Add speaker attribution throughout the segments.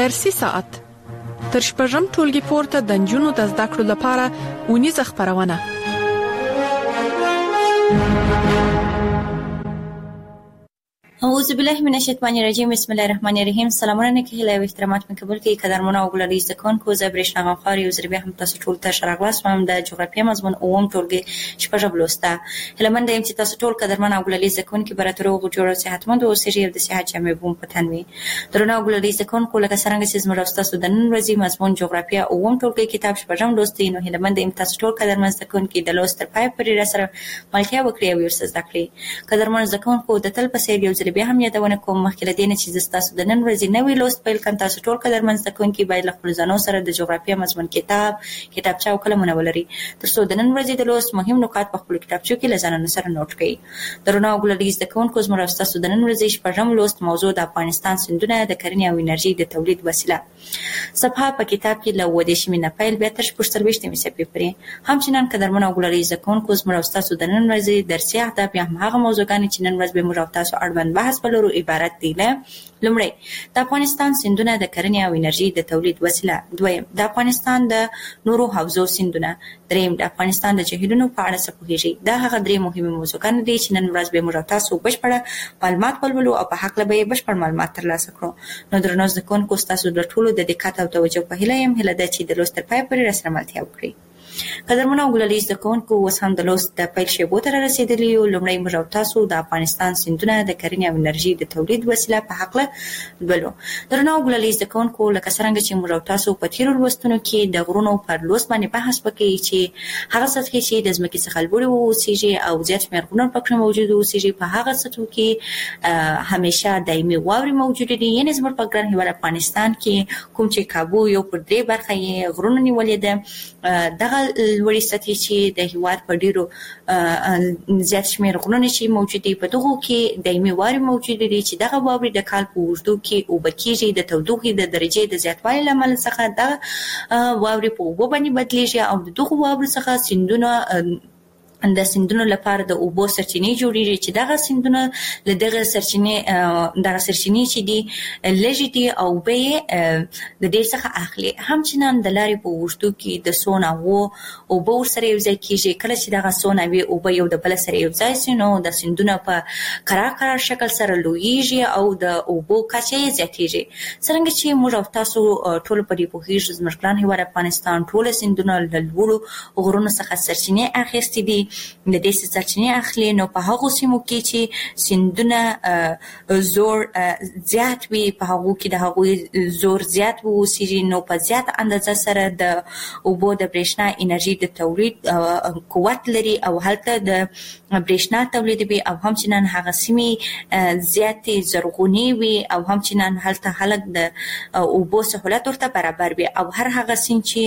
Speaker 1: درسي ساعت تر شپږم ټولګي پورته د نجونو د زده کړو لپاره اونیزه خپرونه.
Speaker 2: اعوذ بالله من الشیطان الرجیم. بسم الله الرحمن الرحیم. سلامونه کې له احترامات مې قبول کې قدرمنو او ګلالي زکونکو زبرش نغمخاري او زربي هم تاسو ټول ته شرغلاس هم د جغرافیه مضمون اوم ټولګي شپږم لوسته هلمند ایم چې تاسو ټول قدرمنو او ګلالي زکونکو براترو جوړو صحتمند او سړي د صحت جامع بوم پتنوي درنو ګلالي زکونکو لکه څنګه چې زموږ تاسو د نن ورځې مضمون جغرافیه اوم ټولګي کتاب شپږم لوستي نو هلمند ایم تاسو ټول قدرمن زکونکو د لوست پای پرې را سره ملتیا وکړي او ورسره زده کړئ. قدرمن زکونکو د تل په سیر یو زربي هم یادونه کوم مخکې لدې نه چې تاسو د نن ورځې نوې لوست پیل کړئ. تاسو ټول قدرمن زده کوونکي باید له خپل ځانو سره د جغرافیه مضمون کتابچه او قلمونه ولرئ ترڅو د نن ورځې د لوست مهم نکات په خپل کتابچو کې له ځانونو سره نوٹ کړئ. درنو ګلالي زده کوونکو زموږ تاسو د نن ورځې شپږم لوست موضوع د افغانستان سیندونه د کرنې او انرژي د تولید وسیله صفحه په کتاب کې له 28 نه پیل بیا تر 45 صفحې پورې. همچنان قدرمن ګلالي زده کوونکو زموږ تاسو د نن ورځې درسي اهداف یا هغه موضوعګان چې نن ورځ به موږ تاسو اړوند بحث بلورو عبارت دي له لومړی د افغانستان سیندونه د کرنې او انرژي د تولید وسیله، دویم د افغانستان د نورو حوزو سیندونه، دریم د افغانستان د جهیلونو په اړه څه پوهیږئ. دا هغه درې مهمه موضوعګان دي چې نن ورځ به موږ تاسو بشپړ معلومات ولولو او په حق له به بشپړ معلومات ترلاسه کړو. نو درنو زده کوونکو تاسو د ټولو د دقت او توجه په هیله یم هله ده چې د لوست تر پای پورې راسره ملتیا وکړئ. قدرمنو ګلالي زده کوونکو اوس هم د لوست د پیل شیبو ته رسیدلي یو. لومړی موږ تاسو د افغانستان سیندونه د کرنې او انرژي د تولید وسیله په حق له ولولو. درنو ګلالي زده کوونکو لکه څنګه چې موږ تاسو په تیرو لوستونو کې د غرونو پر لوست باندې بحث وکړي چې هغه سطحې چې د ځمکې څخه لوړې اوسېږي او زیات شمېر غرونه پکې موجود اوسېږي په هغه سطحو کې همیشه دایمي واورې موجودې دي. یعنې زموږ په ګران هېواد افغانستان کې کوم چې کابو یو پر درې برخه یې غرونه نیولې ده دغه لوړې سطحې چې د هېواد په ډېرو زیات شمېر غرونه چې موجود دي په دغو کې دایمي واورې موجودې دي چې دغه واورې د کال په اوږدو کې اوبه کېږي. د تودوخې د درجې د زیاتوالي له امله څخه دغه واورې په اوبو باندې بدلېږي او د دغو واورو څخه سیندونه د سیندونو لپاره د اوبو سرچینې جوړېږي چې دغه سیندونه له دغه سرچینې چې دي لږې دي او اوبه یې د دې څخه اخلي. همچنان د لارې په اوږدو کې د څو ناوو اوبه ورسره یوځای کېږي. کله چې دغه څو ناوې اوبه یو د بله سره یوځای شي نو د سیندونه په کرار شکل سره لویږي او د اوبو کچه یې زیاتېږي. څرنګه چې موږ او تاسو ټول په دې پوهېږو زموږ ګران هېواد افغانستان ټوله سیندونه له لوړو غرونو څخه سرچینې اخیستې دي. د دې سرچینې اخلي نو په هغو سیمو کې چې سیندونه زور زیات وي په هغو کې د هغوی زور زیات واوسېږي نو په زیات اندازه سره د اوبو د برېښنا انرژي د تولید قوت لري او هلته د برېښنا تولیدوي او همچنان هغه سیمې زیاتې زرغونې وي او همچنان هلته خلک د اوبو سهولت ورته برابر وي او هر هغه سیند چې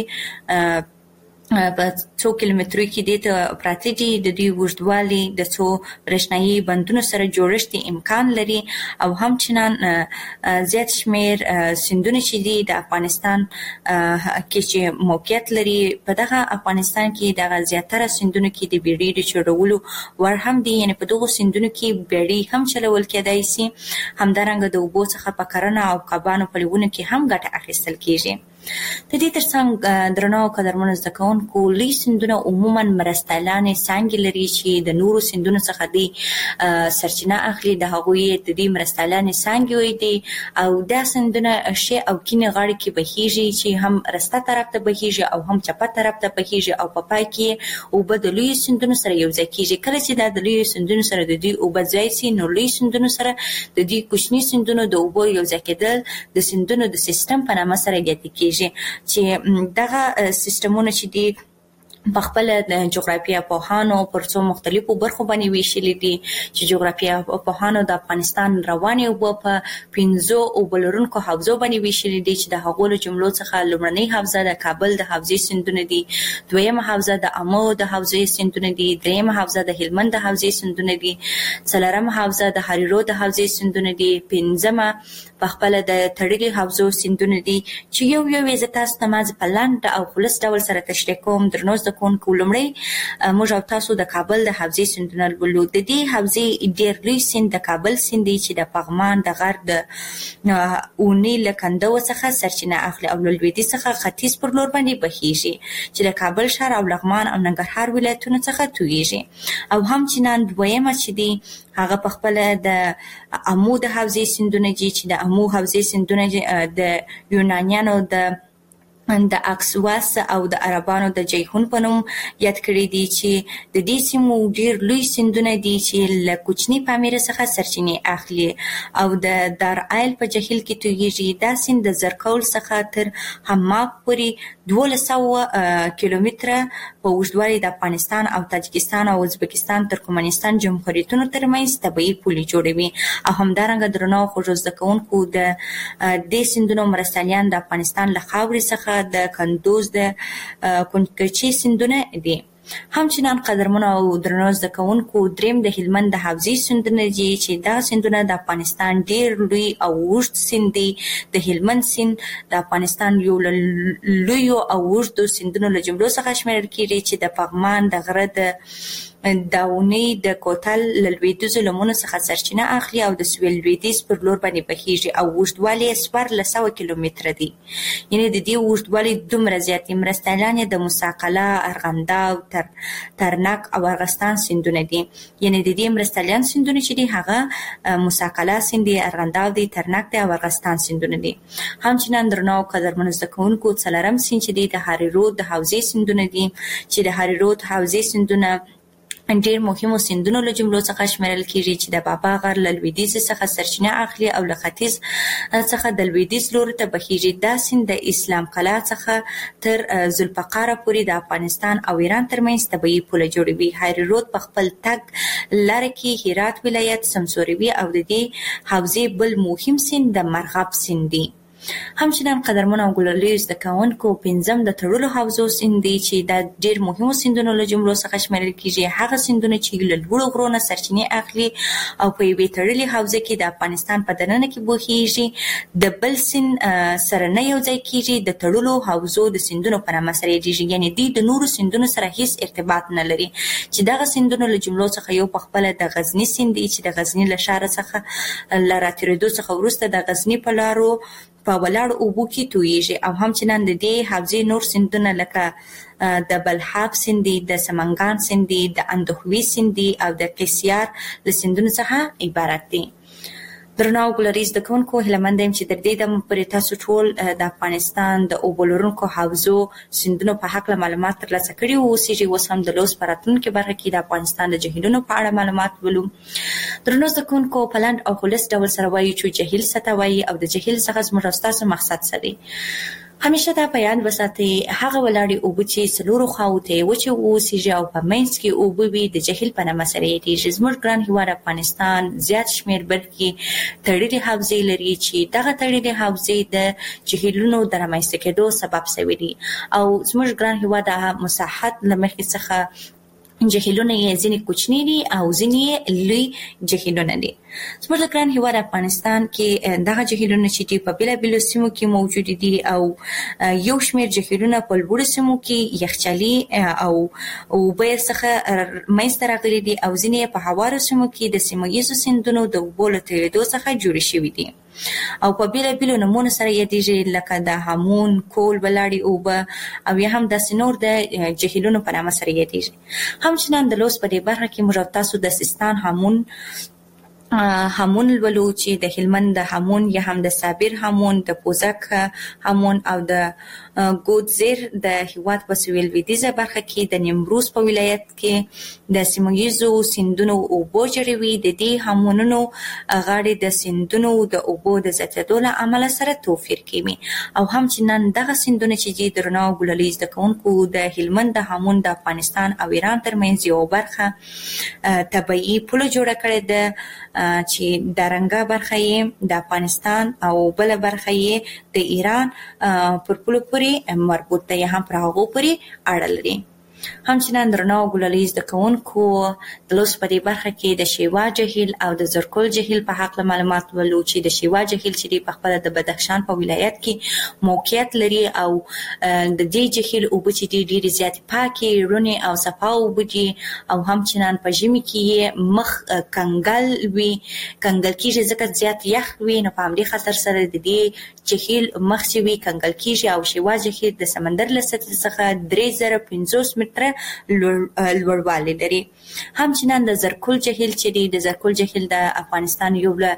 Speaker 2: په 2 کیلومترو کې دې ته پراته دي د دوی اوږدوالی د څو برېښنایي بندونو سره جوړښت امکان لري او همچنان زیات شمېر سیندونه چې دي د افغانستان کې چې موقعیت لري په دغه افغانستان کې دغه زیاتره سیندونو کې د بیړۍ د چلولو وړ هم دي. یعنې په دغو سیندونو کې بیړۍ هم چلول کېدای شي. همدارنګه د اوبو څخه په کرنه او کبانو په لیونو کې هم ګټه اخیستل کېږي. د دې ترڅنګ درنو قدرمنو زده کوونکو لوی سیندونه عموما مرستیالانې څانګې لري چې د نورو سیندونو څخه دي سرچینه اخلي. د هغوی د دې مرستیالانې څانګې دي او دا سیندونه ښي او کیڼې غاړې کې بهیږي چې هم رسته طرف ته بهیږي او هم چپه طرف ته بهیږي او په پای کې اوبه د لویو سیندونو سره یوځای کېږي. کله چې دا د لویو سیندونو سره د دوی اوبه ځای شي نو لوی سیندونو سره د دوی کوچني سیندونو د اوبو یوځای کېدل د سیندونو د سیستم په نامه سره یاد کېږي چې دغه سیستمونه چې دي په خپل د جغرافیه پوهانو پر څو مختلفو برخو باندې ویشلي دي چې جغرافیه پوهانو د افغانستان روانې اوبه په 5 اوبه لرونکو حوزو باندې ویشلي دي چې د هغو له جملو څخه لومړنۍ حوزه د کابل د حوزې سیندونه دي، دویمه حوزه د امو د حوزې سیندونه دي، دریمه حوزه د هلمند د حوزې سیندونه دي، څلورمه حوزه د هریرو د حوزې سیندونه دي، پنځمه په خپل د تړلي حوزو سیندونه دي چې یو یو یې تاسو ته مازه په لاندې او خلاص ډول سره تشریح کوم. درنو زده زده کوونکو لومړی موږ او تاسو د کابل د حوزې سیندونه ولولو. د دې حوزې ډېر لوی سیند د کابل سیند دی چې د پغمان د غر د اونې له کنډو څخه سرچینه اخلي او له لویدیځ څخه ختیځ پر لور باندې بهیږي چې د کابل ښار او لغمان او ننګرهار ولایتونو څخه تویږي. او همچنان دویمه چې دی هغه په خپل د امو د حوزې سیندونه دي چې د امو حوزې سیندونه د یونانیانو د اکسواس او د عربانو د جیهون په نوم یاد کړی دي چې د دې سیمو ډېر لوی سیندونه دي چې له کوچني پامیره څخه سرچینې اخلي او د دارایل په جهیل کې تویږي. دا سیند د زرکول څخه تر حماق پورې 1200 کیلومتره په اوږدوالي د افغانستان او تاجکستان او ازبکستان ترکمنستان جمهوریتونو ترمنځ طبیعي پولې جوړوي. او همدارنګه درنو خوږو زده کوونکو د دې سیندونو مرستیالان د افغانستان له خاورې څخه د کندوز د کنکرچي سیندونه دي. همچنان قدرمنو او درنو زده کوونکو دریم د هلمند د حوزې سیندونه دي چې دا سیندونه د افغانستان ډېر لوی او اوږد سیند دی. د هلمند سیند د افغانستان یو لوی او اوږدو سیندونو له جملو څخه شمیرل کېږي چې د پغمان د غره د داونی د کوتل له لویدیځو لمنو څخه سرچینه اخلي او د سویل لویدیځ پر لور باندې بهیږي او اوږدوالی یې 1400 کیلومتره دی. یعنې د دې اوږدوالی دومره زیات دی. مرستیالان یې د موسی ارغنداو ترنک او ارغستان سیندونه دي. یعنې د دې مرستیالان سیندونه چې دي هغه موسی سیند دی، ارغنداو دی، ترنک دی او ارغستان سیندونه دي. همچنان درنو قدرمنو زده کوونکو څلورم سیند چې دی د هاري رود د حوزې سیندونه دي چې د هاري رود حوزې سیندونه ډېر مهمو سیندونو له جملو څخه شمیرل کېږي چې د بابا غر له لویدیځ څخه سرچینه اخلي او له ختیځ څخه د لویدیځ لوري ته بهیږي. دا سیند د اسلام قلعه څخه تر ذوالفقار پورې د افغانستان او ایران ترمنځ طبیعي پوله جوړوي. هاري رود په خپل تګ لاره کې هرات ولایت سمسوروي او د دې حوزې بل مهم سیند د مرغاب سیند دی. همچنان قدرمنو او ګلالي زده کوونکو پنځم د تړلو حوزو سیند دی چې د ډېر مهمو سیندونو له جملو څخه شمیرل کېږي. هغه سیندونه چې له لوړو غرونو سرچینې اخلي او په یوې تړلې حوزه کې د افغانستان په دننه کې بهیږي، د بل سیند سره نه یو ځای کېږي. د تړلو حوزو د سیندونو په نامه سره یادېږي، یعنې دوی د نورو سیندونو سره هیڅ ارتباط نه لري. چې دغه سیندونو له جملو څخه یو په خپله د غزني سیند دی چې د غزني له ښاره څخه له راتېرېدو څخه وروسته د غزني په لارو په ولاړ اوبو کې تویږي. او همچنان د دې حوزې نور سیندونه لکه د بلحاب سیند دی، د سمنګان سیند دی، د اندخوي سیند دی او د قیصیار له سیندونو څخه عبارت دي. درنو ګلالي زده کوونکو هیله یم چې تر دې دمه پورې تاسو ټول د افغانستان د اوبو لرونکو حوزو سیندونو په هکله معلومات ترلاسه کړي اوسیږي. اوس هم د لوست په راتلونکې برخه کې د افغانستان د جهیلونو په اړه معلومات ولو. درنو زده کوونکو په لنډ او خلاص ډول سره وایو چې جهیل څه ته وایي او د جهیل څخه زموږ او ستاسو مقصد څه دی. همیشه دا په یاد وساتئ هغه ولاړې اوبه چې څلورو خواوو ته یې وچې واوسیږي او په منځ کې اوبه وي د جهیل په نامه سره یادېږي. زموږ ګران هېواد افغانستان زیات شمېر برخې تړلې حوزې لري چې دغه تړلې حوزې د جهیلونو د رامنځته کېدو سبب شوي دي او زموږ ګران هېواد د مساحت له مخې څخه جهیلونه یې ځینې کوچني دي او ځینې یې لوی جهیلونه دي. زموږ د ګران هېواد افغانستان کې دغه جهیلونه چې دي په بېلابېلو سیمو کې موجود دي او یو شمېر جهیلونه په لوړو سیمو کې یخچالي او اوبه یې څخه منځته راغلي دي او ځینې یې په هوارو سیمو کې د سیمه ییزو سیندونو د اوبو له تېرېدو څخه جوړې شوي دي او په بېلابېلو نومونو سره یادېږي لکه د هامون، کول، ولاړې اوبه او یا هم داسې نور د جهیلونو په نامه سره یادېږي. همچنان د لوست په دې برخه کې موږ او تاسو د سیستان هامون لولو چې د هلمند د هامون یا هم د صابر هامون، د پوزک هامون او د ګودزیر د هېواد په سویل لویدیځه برخه کې د نیمروز په ولایت کې د سیمه ییزو سیندونو اوبو جوړوي. د دې هامونونو غاړې د سیندونو د اوبو د زیاتېدو له امله سره توپیر کوي او همچنان دغه سیندونه چې دي درنو ګلالي زده کوونکو د هلمند د هامون د افغانستان او ایران ترمنځ یو برخه طبیعي پوله جوړه کړې ده چې د رنګه برخه یې د افغانستان او بله برخه یې د ایران پر پولو پورې مربوط ده یا هم پر هغو پورې اړه لري. همچنان درنو ګلالي زده کوونکو د لوست په دې برخه کې د شیوا جهیل او د زرکول جهیل په حق معلومات ولو چې د شیوا جهیل چې په خپل د بدخشان په ولایت کې موقعیت لري او د دې جهیل اوبه چې ډېرې زیاتې پاکې رونې او صفا اوبه دي او همچنان په ژمي کې مخ کنګل وي کنګل کېږي ځکه زیات یخ وي نو په همدې خاطر سره د دې جهیل مخ چې وي کنګل کېږي او شیوا جهیل د سمندر له سطحې څخه 3050 متره لوړوالی لري. همچنان د زرکول جهیل چې دی د زرکول جهیل د افغانستان یو له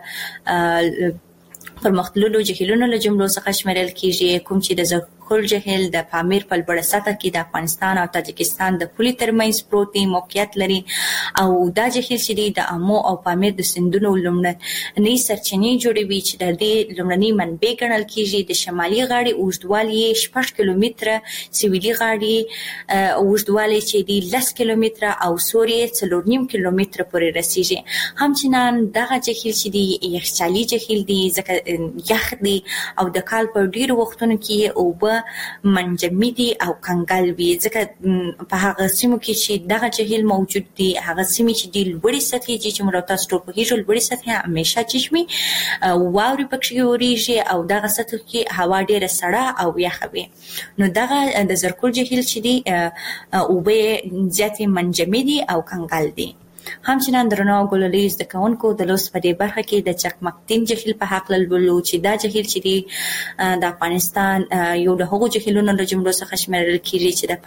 Speaker 2: پرمختللو جهیلونو له جملو څخه شمیرل کېږي کوم چې د زرکول جهیل د پامیر په لوړه سطح کې د افغانستان او تاجکستان د پولې ترمنځ پروت دی موقعیت لري او دا جهیل چې دی د امو او پامیر د سیندونو لومړنۍ سرچینې جوړوي چې د دې لومړنۍ منبع ګڼل کېږي. د شمالي غاړې اوږدوالی 6 کیلومتره، سویلي غاړې اوږدوالی چې دی 10 کیلومتره او سوري 4.5 کیلومتره پورې رسیږي. همچنان دغه جهیل چې دی یخچالي جهیل دی ځکه یخ دی او د کال په ډیرو وختونو کې اوبه منجمدي او کنګل وي ځکه په هغه سیمو کې چې دغه جهیل موجود دی هغه سیمې چې دی لوړې سطحې چې موږ تاسو ټول پوهیږو لوړې سطحې همیشه چشمي واوري پکې اوريږي او دغه سطح کې هوا ډیره سړه او یخه وي. نو دغه د زرکول جهیل چې دی اوبه زیاتې منجمدي او کنګل دي. همچنان درنو ګلالي زده کوونکو د لوست په دې برخه کې د چکمکتین جهیل په حق لولو چې دا جهیل چې دی د افغانستان یو له هغو جهیلونو له جملو څخه شمیرل کېږي چې د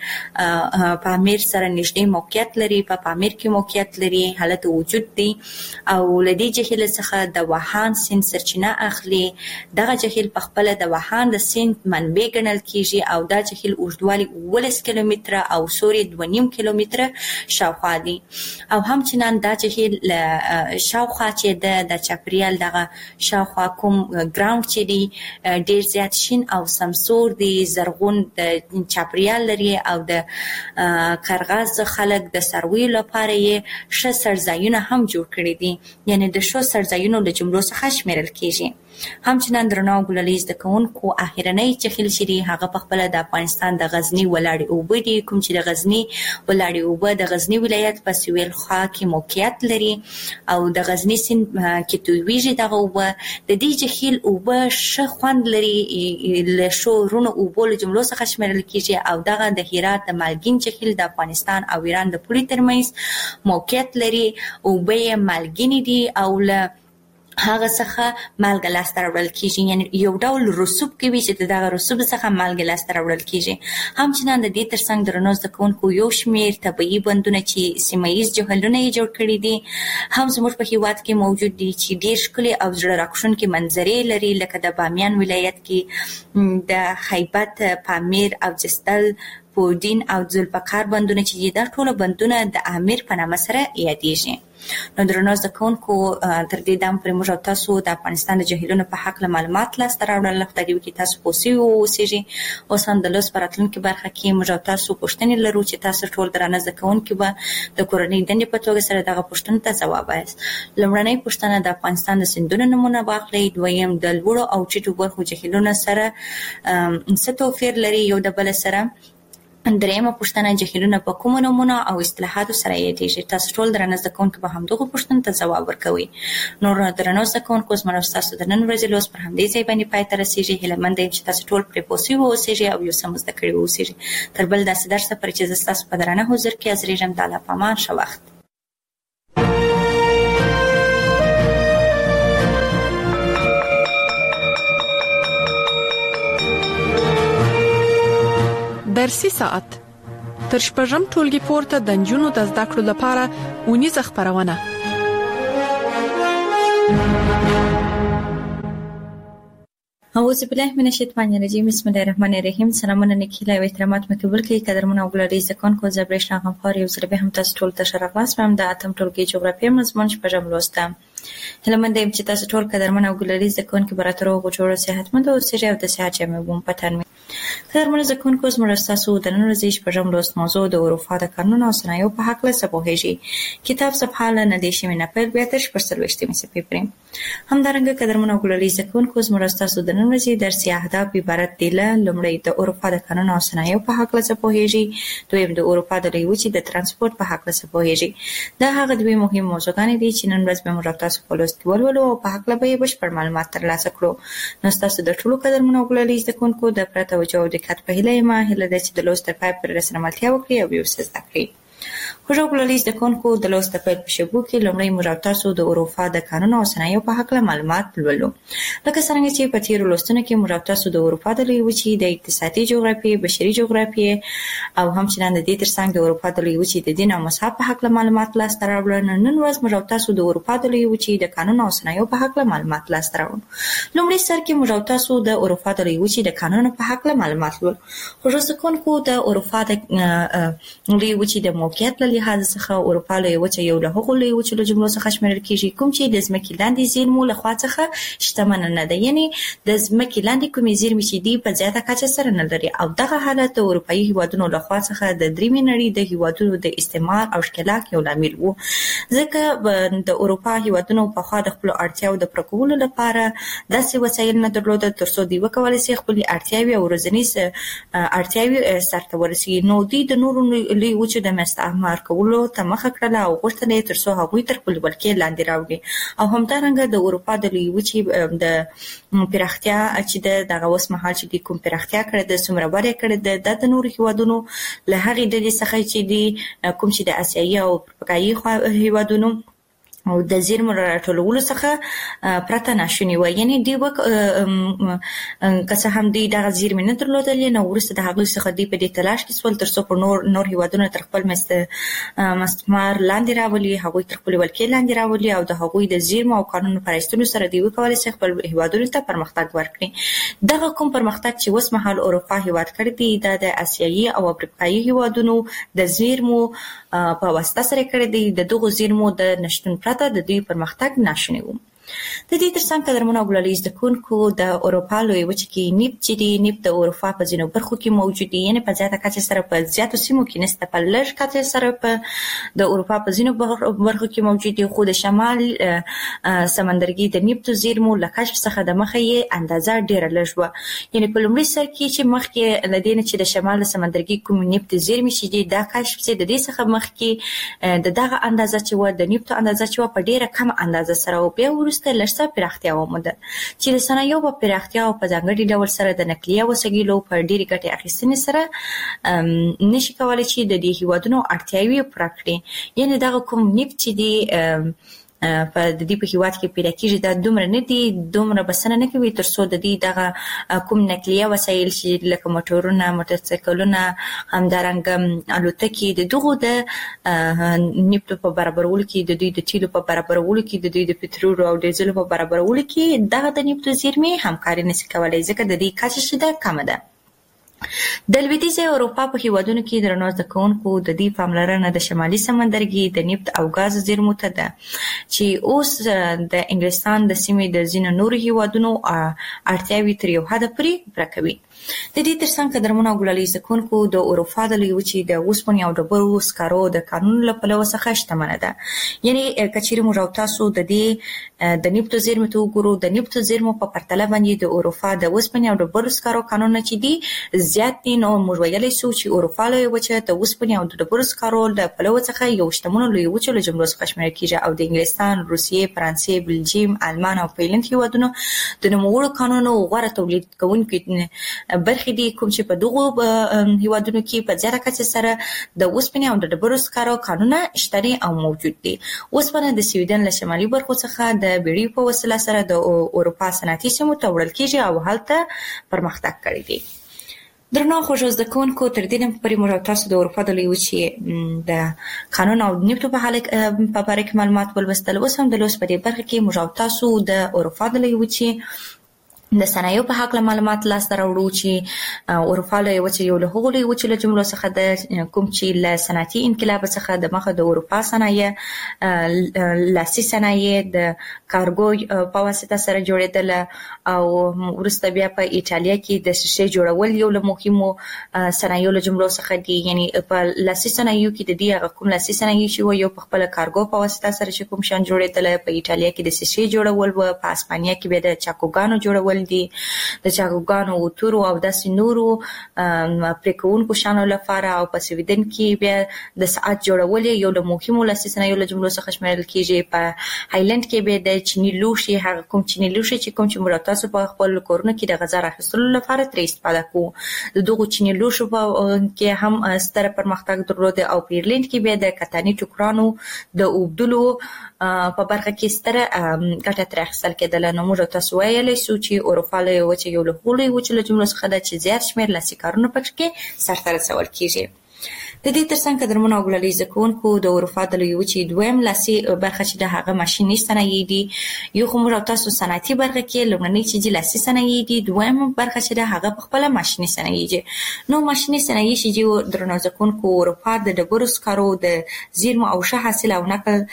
Speaker 2: پامیر سره نږدې موقعیت لري په پامیر کې موقعیت لري حالت وجود دی او له دې جهیل څخه د وهان سیند سرچینه اخلي. دغه جهیل په خپل د وهان د سیند منبع ګڼل کېږي او دا جهیل اوږدوالی 19 کیلومتره او سوري 2.5 کیلومتره شاوخوا دی او همچنان دا جهیل شاوخوا چې د چاپریال دغه شاوخوا کوم ګراوند چې دی ډیر زیات شین او سمسور دی زرغون د چاپریال لري او د کرغاز خلک د سروي لپاره یې ښه سرځایونه هم جوړ کړي دي یعنی د ښو سرځایونو له جملو څخه شمیرل کېږي. همچنان درنو ګلالي زده کوونکو اخرنۍ جهیل چې دی هغه په خپل د افغانستان د غزنی ولاړې اوبه دي کوم چې د غزنی ولاړې اوبه د غزنی ولایت په سویل خوا کې موقعیت لري او د غزنی سیند کې تویږي دغه اوبه د دې جهیل اوبه ښه خوند لري له ښو رونو اوبو له جملو څخه شمیرل کېږي او دغه د هرات د مالګین جهیل د افغانستان او ایران د پولې ترمنځ موقعیت لري. اوبه یې مالګینې دي او له هغه څخه مالګه لاسته راوړل کېږي یعنی یو ډول رسوب کوي چې دغه رسوب څخه مالګه لاسته راوړل کېږي. همچنان د دې ترڅنګ درنو زده کوونکو یو شمیر طبیعي بندونه چې سیمه ییز جهیلونه یې جوړ کړي دي هم زموږ په هیواد کې موجود دي چې ډېر ښکلي او زړه راښکونکي منظرې لري لکه د بامیان ولایت کې د خیبت، پامیر او جستل، پودین او ذوالفقار بندونه چې دا ټول بندونه د امیر په نامه سره یادېږي. نو درنو زده کوونکو تر دې دم پرې موږ تاسو د افغانستان د جهیلونو په حق معلومات لاسته راوړل خدای دې وکړي تاسو پوه سوي واوسئ. اوس هم د لوست په راتلونکي برخه کې موږ تاسو پوښتنې لرو چې تاسو ټول درانه زده کوونکي به د کورنۍ دندې په توګه سره دغه پوښتنو ته ځواب وایاست. لومړنۍ پوښتنه د افغانستان د سیندونو نومونه واخلئ. دویم د لوړو او ټیټو برخو جهیلونو سره څه توپیر لري یو د بل سره. دریمه پوښتنه جهیلونه په کومو نومونو او اصطلاحاتو سره یادېږي. تاسو ټول درنه زده کوونکي به همدغو پوښتنو ته ځواب ورکوئ. نور درنو زده کوونکو زما او ستاسو د نن ورځې لوست پر همدې ځای باندې پای ته رسېږي. هیله مند یم چې تاسو ټول پرې پوه سوي واوسئ او یو څه مو زده کړي واوسئ. تر بل داسې درسه پورې چې زه ستاسو په درانه حضور کې حاضرېږم د الله په امان. ښه وخت.
Speaker 1: درسي ساعت تر شپږم ټولګي پورته د نجونو د زده کړو لپاره اونیزه خپرونه.
Speaker 2: اعوذ بالله من الشیطان الرجیم بسم الله الرحمن الرحیم. سلامونه نیکیله او احترامات مې قبول کړئ. قدرمن او ګلالي زده کوونکو زه برېښنا غمخوار یو ځل بیا هم تاسو ټول ته ښه راغلاست وایم. د اتم ټولګي جغرافیه مضمون شپږم لوست ده. هیله مند یم چې تاسو ټول قدرمن او ګلالي زده کوونکي به راته روغ او جوړ او صحتمند اوسئ او د صحت جامې مو په تن وي. قدرمنو زده کوونکو زموږ ستاسو د نن ورځې شپږم لوست موضوع د اروپا د قانون او صنایعو په هکله څه پوهیږئ. کتاب صفحه له 9 نه پیل بیا تر 40 صفحې پورې. همدارنګه قدرمنو ګلالي زده کوونکو زموږ ستاسو د نن ورځې درسي اهداف عبارت دي له لومړی د اروپا د قانون او صنایعو په هکله څه پوهیږئ، دویم د اروپا د لویې وچې د ترانسپورت په هکله څه پوهیږئ. دا هغه دوه مهم موضوعګانې دي چې نن ورځ به موږ تاسو په لوست کې ولولو او په هکله به بشپړ معلومات ترلاسه کړو. نو ستاسو د ټولو قدرمنو ګلالي زده کوونکو د پوره توجه او دقت په هیله ده چې د لوست تر پای پورې راسره ملتیا وکړئ او یو څه زده کړئ. خوږو ګلالي زده کوونکو د لوست د پیل په شیبو کې لومړی موږ تاسو د اروپا د قانون او صنایعو په هکله معلومات ولولو. لکه څنګه چې په تیرو لوستونو کې موږ تاسو د اروپا د لویې وچې د اقتصادي جغرافیې، بشري جغرافیې او همچنان د دې ترڅنګ د اروپا د لویې وچې د دین او مذهب په هکله معلومات لاسته راوړل. نن ورځ موږ تاسو د اروپا د لویې وچې د قانون او صنایعو په هکله معلومات لاسته راوړو. لومړی سر کې موږ تاسو د اروپا د لویې وچې د قانون په هکله معلومات ولولو. خوږو زده کوونکو د اروپا د لویې وچې د موقعیت له لحاظ څخه اروپا لویه وچه یو له هغو لویو وچو له جملو څخه شمیرل کیږي کوم چې د ځمکې لاندې زیرمو له خوا څخه شتمنه نه ده، یعنی د ځمکې لاندې کومې زیرمې چې دي په زیاته کچه سره نه لري، او دغه حالت د اروپایي هیوادونو له خوا څخه د دریمې نړۍ د هیوادونو د استعمار او ښکېلاک یو لامل و، ځکه د اروپا هیوادونو پخوا د خپلو اړتیاوو د پوره کولو لپاره داسې وسایل نه درلودل ترڅو دوی وکولی شي خپلې اړتیاوې او ورځنیز اړتیاوې سرته ورسوي. نو دوی د نورو لویو وچو د استعمار کولو ته مخه کړله او غوښتل یې ترڅو هغوی تر خپلې ولکې لاندې راوړي. او همدارنګه د اروپا د لویې وچې د پراختیا چې دغه اوس مهال چې کوم پراختیا کړې ده، څومره وده کړې ده، دا د نورو هیوادونو له هغې ډلې څخه چې دي کوم چې د اسیایي او افریقایي هیوادونو او د زیرمو راټولولو څخه پرته ناشونې وه، یعنې دوی که څه هم دوی دغه زیرمې نه درلودلې، نو وروسته د هغوی څخه دوی په دې تلاش کې سول ترڅو په نور هیوادونه تر خپل مستعمار لاندې راولي، هغوی تر خپلې ولکې لاندې راولي او د هغوی د زیرمو او قانونو په رایستلو سره دوی وکولی شي خپل هیوادونو ته پرمختګ ورکړي. دغه کوم پرمختګ چې اوس مهال اروپا هیواد کړی دی دا د اسیایي او افریقایي هیوادونو د زیرمو په واسطه سره کړی دی. د دغو زیرمو د نشتون پرته د دوی پرمختګ ناشونی و. د دې ترڅنګ قدرمنو او ګلالي زده کوونکو د اروپا لویې وچې کې نفت چې دی، نفت د اروپا په ځینو برخو کې موجود دی، یعنې په زیاته کچه سره په زیاتو سیمو کې نشته، په لږ کچه سره په د اروپا په ځینو برخو کې موجود دی، خو د شمال سمندرګي د نفتو زیرمو له کشف څخه د مخه یې اندازه ډېره لږ وه. یعنې په لومړي سر کې چې مخکې له دې نه چې د شمال سمندرګي کوم نفت زیرمې چې دي دا کشف شي، د دې څخه مخکې د دغه اندازه چې وه د نفتو اندازه چې وه په ډېره کمه اندازه سره و. بیا وروسته لږ څه پراختیا وموندل چې د صنایعو په پراختیا او په ځانګړي ډول سره د نقلیه وسایلو په ډېرې ګټې اخیستنې سره نشي کولی چې د دې هیوادونو اړتیاوې پوره کړي. یعنې دغه کوم نفت چې دی په د دې په هیواد کې پیدا کېږي دا دومره نه دي، دومره بسنه نه کوي ترڅو د دې دغه کوم نقلیه وسایل چې لکه موټرونه، موټرسایکلونه، همدارنګه الوتکې، د دغو د نفتو په برابرولو کې، د دوی د تیلو په برابرولو کې، د دوی د پټرولو او ډیزلو په برابرولو کې دغه د نفتو زیرمې همکاري نشي کولی ځکه د دې کچه چې ده کمه ده. د لویدیځې اروپا په هیوادونو کې درنو زده کوونکو د دې پاملرنه د شمالي سمندرګي د نفت او ګاز زیرمو ته ده چې اوس د انګلستان د سیمې د ځینو نورو هیوادونو اړتیاوې تر یو حده پورې پوره کوي. د دې ترڅنګ قدرمنو او ګلالي زده کوونکو د اروپا د لویې وچې د اوسپنې او ډبرو سکارو د قانون له پلوه څخه شتمنه ده. یعنې که چیرې موږ تاسو د دې د نفتو زیرمو ته وګورو، د نفتو زیرمو په پرتله باندې د اروپا د اوسپنې او ډبرو سکارو قانونونه چې دي زیات دي، نو موږ ویلی شو چې اروپا لویه وچه د اوسپنې او د ډبرو سکارو له پلوه څخه یو شتمنو لویو وچو له جملو څخه شمیرل کېږي، او د انګلستان، روسیې، فرانسې، بلجیم، آلمان او فنلنډ هیوادونو د نوموړو قانونو غوره تولید کوونکي برخې دي کوم چې په دغو هیوادونو کې په زیاته کچه سره د اوسپنې او د ډبرو سکارو قانونونه شته او موجود دي. اوسپنه د سویډن له شمالي برخو څخه د بیړیو په وسیله سره د اروپا صنعتي سیمو ته وړل کېږي او هلته پرمختګ کړی دی. درنو خوږو زده کوونکو، تر دې دمه پورې موږ تاسو د اروپا د لویې وچې د قانون او نفتو په باره کې معلومات ولوستل. اوس هم د لوست په دې برخه کې موږ تاسو د اروپا د لویې وچې د صنایعو په حق معلومات لاسته راوړو چې اروپا له یو چې یو له هغو لویو وچو له جملو څخه د کوم چې له صنعتي انقلاب څخه د مخه د اروپا صنایع لاسي صنایع د کارګو په واسطه سره جوړېدل او وروسته بیا په ایټالیا کې د شیشې جوړول یو له مهمو صنایعو له جملو څخه دي. یعنی په لاسي صنایعو کې د دې کوم لاسي صنایع چې یو په خپل کارګو په واسطه سره چې کوم شان جوړېدل، په ایټالیا کې د شیشې جوړول و، په اسپانیا کې به د چاکوګانو جوړول دي، د چاکوګانو اوتورو او داسې نورو پریکونکو شانو لپاره، او په سویډن کې بیا د ساعت جوړول یو له مهمو لاسي صنایعو له جملو څخه شمیرل کیږي. په هایلند کې به د چینی لوښي، هغه کوم چینی لوښي چې کوم چې موږ تاسو په خپل کورونو کې د غذا راخیستلو لپاره ترې استفاده کوو، د دغو چینی لوښو کې هم ستر پرمختګ درلود. او په ایرلند کې به د کتاني ټوکرانو د اوبدلو په برخه کې ستره ګټه ترې اخیستل کېدله. نو موږ تاسو ویلی سو چې اروپا له یو چې یو له هغو وچو له جملو څخه ده چې زیات شمېر لاسي کارونه پکې سرته رسول کېږي. د دې ترڅنګ قدرمنو او ګلالي زده کوونکو د اروپا د لویې وچې دویم لاسي برخه چې د هغه ماشیني صنایع دي، یو خو موږ تاسو صنعتي برخه کې لومړنۍ چې د لاسي صنایع دي، دویم برخه چې د هغه په خپله ماشیني صنایع دي. نو ماشیني صنایع چې درنو زده کوونکو اروپا د ډبرو سکرو د زیرمو او ښه حاصل او نقل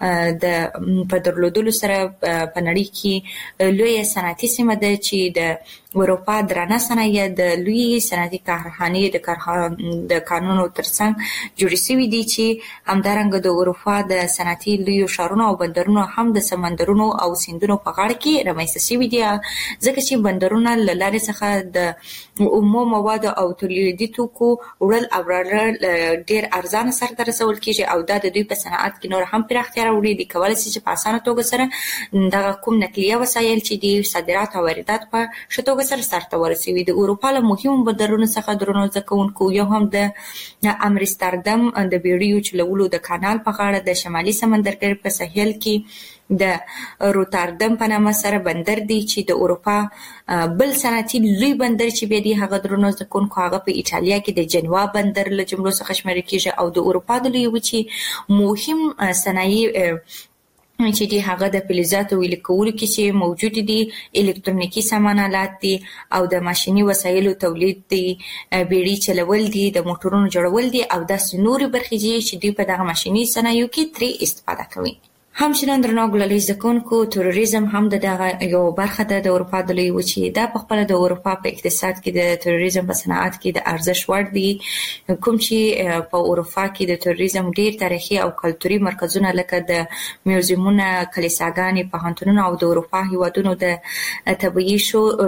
Speaker 2: د په درلودلو سره په نړۍ کې لویه صنعتي سیمه ده چې د اروپا درانه صنایع د لوی صنعتي کارخانې د قانونو ترڅنګ جوړې شوي دي، چې همدارنګه د اروپا د صنعتي لویو ښارونو او بندرونو هم د سمندرونو او سیندونو په غاړه کې رامنځته شوي دي، ځکه چې بندرونه له لارې څخه د اومو موادو او تولیدي توکو وړل او راوړل ډېر ارزانه سرته رسول کېږي، او دا د دوی په صنعت کې نور هم پراختیا راوړي. دي کولی شي چې په اسانه توګه سره دغه کوم نقلیه وسایل چې دي صادرات او واردات په ښه توګه سرته ورسوي. د اروپا له مهمو بندرونو څخه درنو زده کوونکو یو هم د امستردام د بیړیو چلولو د کانال په غاړه د شمالي سمندرګي په ساحل کې د روتردام په نامه سره بندر دی، چې د اروپا بل صنعتي لوی بندر چې بیا دی هغه درنو زده کوونکو هغه په ایټالیا کې د جنوا بندر له جملو څخه شمیرل کېږي. او د اروپا د لویې وچې مهم صنایع چې دی هغه د فلزاتو ویلې کولو کې چې موجود دي، الکترونیکي سامان آلات دي، او د ماشیني وسایلو تولید دي، بیړۍ چلول دي، د موټرونو جوړول دي، او داسې نورې برخې دي چې دوی په دغه ماشیني صنایعو کې ترې استفاده کوي. همچنان درنو ګلالي زده کوونکو تروریزم هم د دغه یو برخه ده د اروپا د لویې وچې. دا په خپله د اروپا په اقتصاد کې د تروریزم په صنعت کې د ارزښت وړ دي، کوم چې په اروپا کې د تروریزم ډېر تاریخي او کلتوري مرکزونه لکه د میوزیمونه، کلیساګانې، پوهنتونونه او د اروپا هیوادونو د طبیعي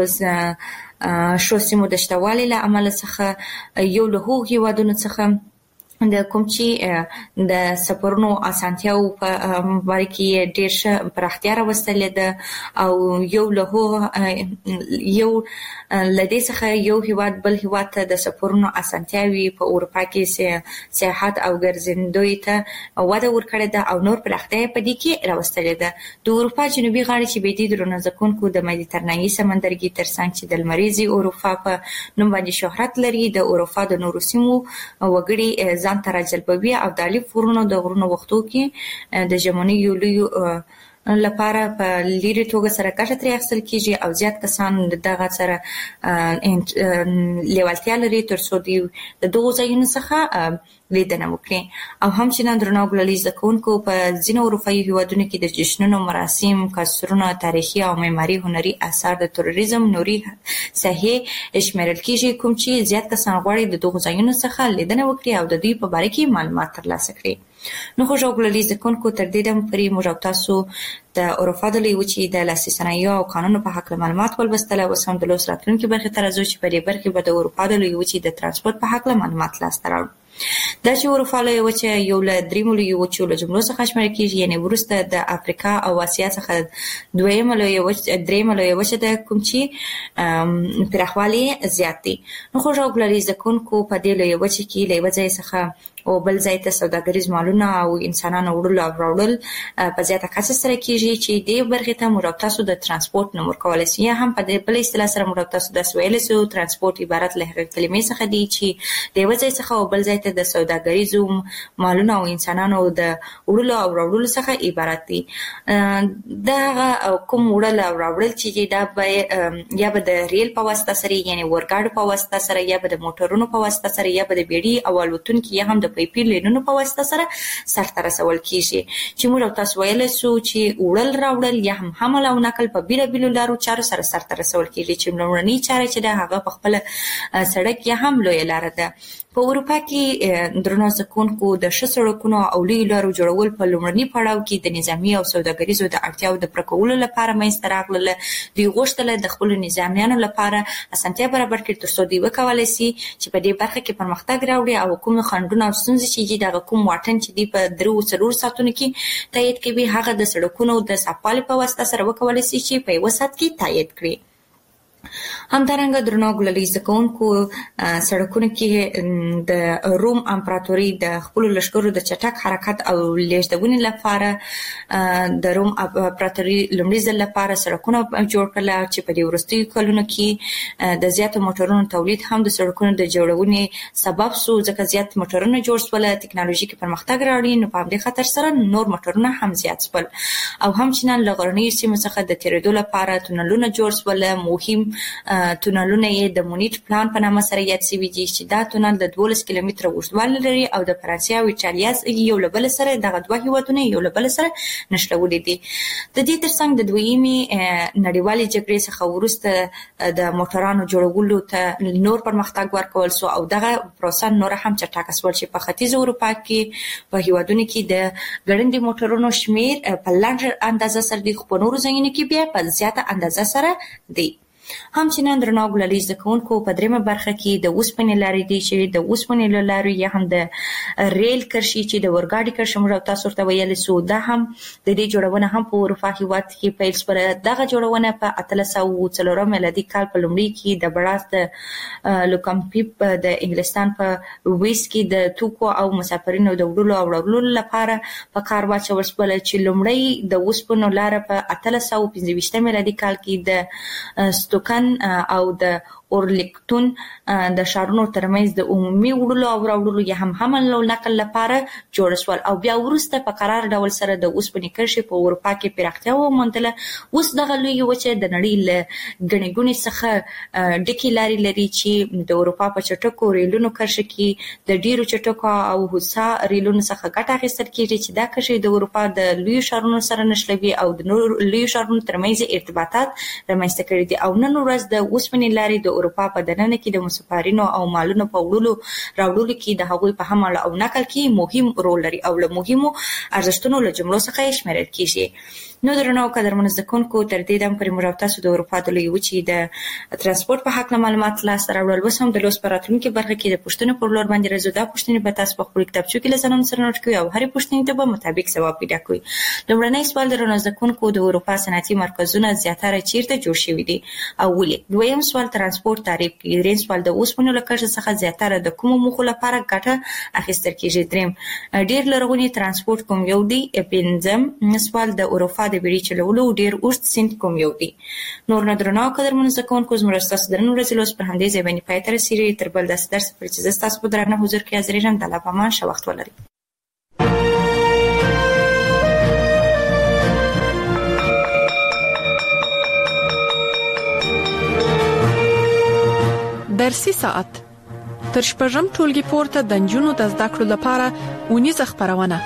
Speaker 2: شو سیمو د شتوالي له امله څخه یو له هغو هیوادونو څخه د کوم چې د سفرونو اسانتیاو په باره کې ډېر ښه پراختیا راوستلې ده، او یو له دې څخه یو هیواد بل هیواد ته د سفرونو اسانتیاوي په اروپا کې سیاحت او ګرځندوی ته وده ورکړې ده، او نور پراختیا په دې کې راوستلې ده. د اروپا جنوبي غاړې چې بیا دي درنو زده کوونکو د مدیترانهي سمندرګي ترڅنګ چې د لمریزې اروپا په نوم باندې شهرت لري، د اروپا د نورو سیمو وګړي ځان ته راجلبوي، او د الف غرونو د غرونو وختو کې د ژمنۍ یولیو لپاره په لیرې توګه سره ګټه ترې اخیستل کېږي، او زیات کسان دغه سره لیوالتیا لري تر څو د دغو ځایونو څخه لیدنه وکړي. او همچنان درنو ګلالي زده کوونکو په ځینو اروپایي هیوادونو کې د جشنونو، مراسم، کاسترونه، تاریخي او معماري هنري اثار د تروریزم نوري ساحې شمیرل کېږي، کوم چې زیات کسان غواړي د دغو ځایونو څخه لیدنه وکړي او د دوی په باره کې معلومات ترلاسه کړي. نو خوږو ګلالي زده کوونکو تر دې دمه پورې موږ او تاسو د اروپا د لویې وچې د لاسي صنایعو او قانونو په هکله معلومات ولوستل، او اوس هم د لوست راتلونکي برخې ته راځو چې په دې برخې به د اروپا د لویې وچې د ترانسپورت په هکله معلومات لاسته راوړو. دا چې اروپا لویه وچه یو له دریمو لویو وچو له جملو څخه شمیرل کېږي، یعنې وروسته د افریقا او اسیا څخه درېیمه لویه وچه ده، کوم چې پراخوالی زیات دی. نو خوږو ګلالي زده کوونکو په دې لویه وچه کې له یوه ځای څخه او بل ځای ته سوداګریز مالونه او انسانانو وړلو او راوړل په زیاته کچه سره کیږي چې دې برخې ته موږ تاسو د ترانسپورت نوم ورکول شي. یا هم په دې بل اصطلاح سره موږ تاسو د ویل شو ترانسپورت عبارت له هغه کلمې څخه دی چې د یو ځای څخه بل ځای ته د سوداګریزو مالونه او انسانانو د وړلو او راوړلو څخه عبارت دی. دا کوم وړل او راوړل چې دا به یا به د ریل په واسطه سره یعنی ورګاډ په واسطه سره یا به د موټرونو په واسطه سره یا به د بیړۍ او الوتونکو یا هم د پیپي لینونو په واسطه سره سرته رسول کیږي. چې موږ تاسو ویل شو چې وړل راوړل یا هم حمل او نقل په بیلابیلو لارو چارو سره سرته رسول کیږي چې لومړنی چاره چې دا هغه په خپل سړک یا هم لوی لار ده. په اروپا کې درنو سکونکو د ښه سړکونو او لوی لارو جوړول په لومړني پړاو کې د نظامی او سوداګریزو د اړتیاو د پوره کولو لپاره منځته راغله. دوی غوښتل د خپل نظامیانو لپاره اسانتیا برابر کړي ترڅو دوی وکولای شي چې په دې برخه کې پرمختګ راوړي او کوم خنډونه او ستونزې چې د کوم واټن چې دی په 3 ساعتونو کې تایید کوي هغه د سړکونو د صفالي په واسطه سره وکولای شي چې په 1 ساعت کې تایید کړي. همدارنګه درنو ګللي زکونکو سړکونو کې د روم امپراتوري د خپل لشکرو د چټک حرکت او لیږدونې لپاره د روم امپراتوري لومړي ځل لپاره سړکونه جوړ کړل چې په دې وروستیو کلونو کې د زیاتو موټرونو تولید هم د سړکونو د جوړونې سبب شو ځکه زیات موټرونه جوړ شول ټکنالوژیکي پرمختګ راوړي نو په دې خاطر سره نور موټرونه هم زیات شول او هم چې نن لغړنۍ سیمه څخه د تیرېدو لپاره تونلونه جوړ شول. مهم تونلونه یې د مونیټ پلان په نامه سره یاد شوي دي چې دا تونل د 12 کیلومتره اوږدوالی لري او د فرانسې او ایټالیا یو له بل سره دغه دوه هیوادونه یو له بل سره نښلولي دي. د دې ترڅنګ د دویمې نړیوالې جګړې څخه وروسته د موټرانو جوړولو ته نور پرمختګ ورکول شو او دغه پروسه نور هم چټکه شول چې په ختیځ اروپا کې په هیوادونو کې د ګړندي موټرونو شمیر په لنډه اندازه سره د خپل نورو ځایونو کې بیا په زیاته اندازه سره دی. همچنان درنو ګللي زکونکو په دریمه برخه کې د اوسپنې لارې دي چې د اوسپنې لارې یا هم د ریل کرښې چې د ورګاډي کرښه موږ تاسو ته ویل سو دا هم د دې جوړونه هم په اروپا هیواد کې پیل شوه. دغه جوړونه په 1804 میلادي کال په لومړي کې د براس د لوکمپیپ د انګلستان په ویس کې د توکو او مسافرینو د وړلو او راوړلو لپاره په کار واچول شول چې لومړی د اوسپنو لار په 1825 میلادي کال کې د توکن او د اورلیکټون د ښارونو ترمنځ د عمومي وړلو او راوړلو یا هم حمل او نقل لپاره جوړ شول او بیا وروسته په قرار ډول سره د اوسپنې کرښې په اروپا کې پراختیا وموندله. اوس دغه لوی وچه د نړۍ له ګڼې ګوڼې څخه ډکې لارې لري چې د اروپا په چټکو ریلونو کرښه کې د ډیرو چټکو او هوسا ریلونو څخه ګټه اخیستل کیږي چې دا کرښې د اروپا د لوی ښارونو سره نښلوي او د نور لوی ښارونو ترمنځ ارتباطات رامنځته کړي دي او نن ورځ د اوسپنې لارې د اروپا په دننه کې د مسافرینو او مالونو په وړلو راوړلو کې د هغوی په حمل او نقل کې مهم رول لري او له مهمو ارزښتونو له جملو څخه یې شمیرل کیږي. نو درنو قدرمنو زکونکو تر دې دم پر موږ تاسو د اروپا د لوی وچې د ترانسپورت په حق معلومات لاس راوړل وسم د لوس پراتونکو برخه کې د پښتنو پر لور باندې راځو. دا پښتنې په تاسو په خپل کتابچو کې لزنون سره نوٹ کوي او هرې پښتنې ته به مطابق ثواب پیدا کوي. لومړنی سوال درنو زکونکو د اروپا صنعتي مرکزونه زیاتره چیرته جوړ شوي دي او ولې؟ دویم سوال ترانسپورت تعریف کوي. دریم سوال د اوسپنو له کرښې څخه زیاتره د کومو موخو لپاره ګټه اخیستل کیږي؟ دریم ډیر لرغونی ترانسپورت کوم یو دی؟ پنځم سوال د اروپا د بیړۍ چلولو ډیر اوږد سیند کوم یو دی؟ نور نه درنو قدرمنو زکونکو زموږ ستاسو درنو ورځې لوس پر همدې ځای باندې پای ته رسیږي. تر بل داسې درس پورې چې زه ستاسو په درنه حضور کې حاضر یم. د الله په امان ښه وخت ولرئ.
Speaker 1: درسي ساعت تر شپږم ټولګي پورته د نجونو د زده کړو لپاره ونیزه خبرونه.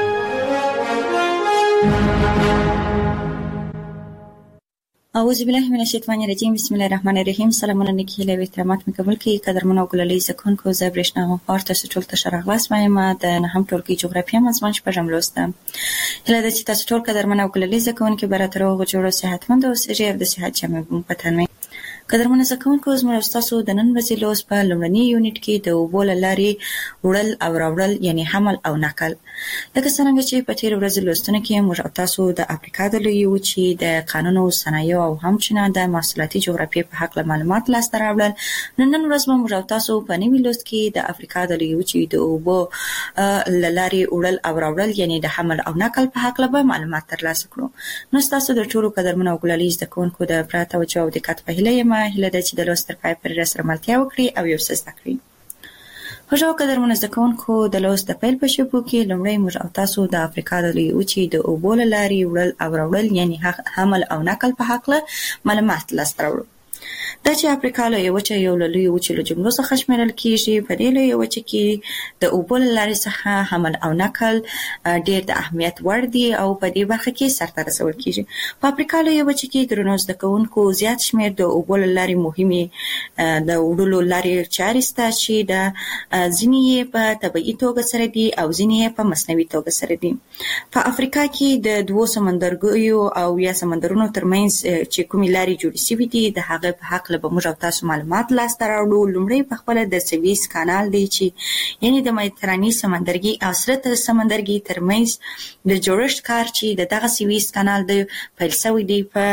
Speaker 2: اعوذ بالله من الشیطان الرجیم. بسم الله الرحمن الرحیم. سلامونه نیکی له احترامات مې قبول کړئ. قدرمنو ګللي زکونکو زه برېښنا غوښتل تاسو ټول ته شرغلاس وایم د نهم ټولګي جغرافیه مضمون شپږم لوست. هله د تاسو ټول قدرمنو ګللي زکونکو براتر او جوړو صحتمند او سړي د صحت جامع په تنه قدرمن زده کوونکو زموږ تاسو د نن ورځې لوست په لومړني یونټ کې د اوبو له لارې وړل او راوړل یعنی حمل او نقل. لکه څنګه چې په تیر ورځ لوستونه کې موږ تاسو د افریقا د لویې وچې د قانونو صنایعو او همچنان د محصولاتي جغرافیې په حق معلومات لاسته راوړل، نن ورځ موږ تاسو په نوي لوست کې د افریقا د لویې وچې د اوبو له لارې وړل او راوړل یعنی د حمل او نقل په حق به معلومات ترلاسه کړو. نو تاسو د ټولو قدرمن او ګلالي زده کوونکو د پوره توجه او دقت په هیله هیله ده چې د لوست تر پای پورې راسره ملتیا وکړي او یو څه زده کړي. خوږو قدرمن زده کوونکو د لوست د پیل په شپو کې لومړی موږ تاسو د افریقا د لویې وچې د اوبو له لارې وړل او راوړل یعنی حمل او نقل په حق معلومات لاسته راوړو. دا چې افریقا لویه وچه یو له لویو وچو له جملو څخه شمیرل کیږي. په دې لویه وچه کې د اوبو له لارې څخه حمل او نقل ډېر د اهمیت وړ دي او په دې برخه کې سرته رسول کیږي. په افریقا لویه وچه کې درنو زده کوونکو زیات شمیر د اوبو له لارې مهمې د وړلو لارې چارې شته چې د ځینې یې په طبیعي توګه سره دي او ځینې یې په مصنوعي توګه سره دي. په افریقا کې د دوو سمندرګیو او یا سمندرونو ترمنځ چې کومې لارې جوړې شوي دي د هغه په حق به موږ تاسو معلومات لاسته راوړو. لومړی په خپل د سویس کانال دی چې یعنی د مدیترانې سمندرګي او سره سمندرګي ترمنځ د جوړښت کار چې دغه سویس کانال د پیل شوی دی په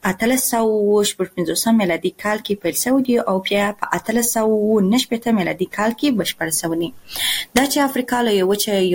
Speaker 2: 1850 میلادي کال کې پیل شوی دی او بیا په 1890 میلادي کال کې بشپړ شوی. دا چې افریقا له یو وچه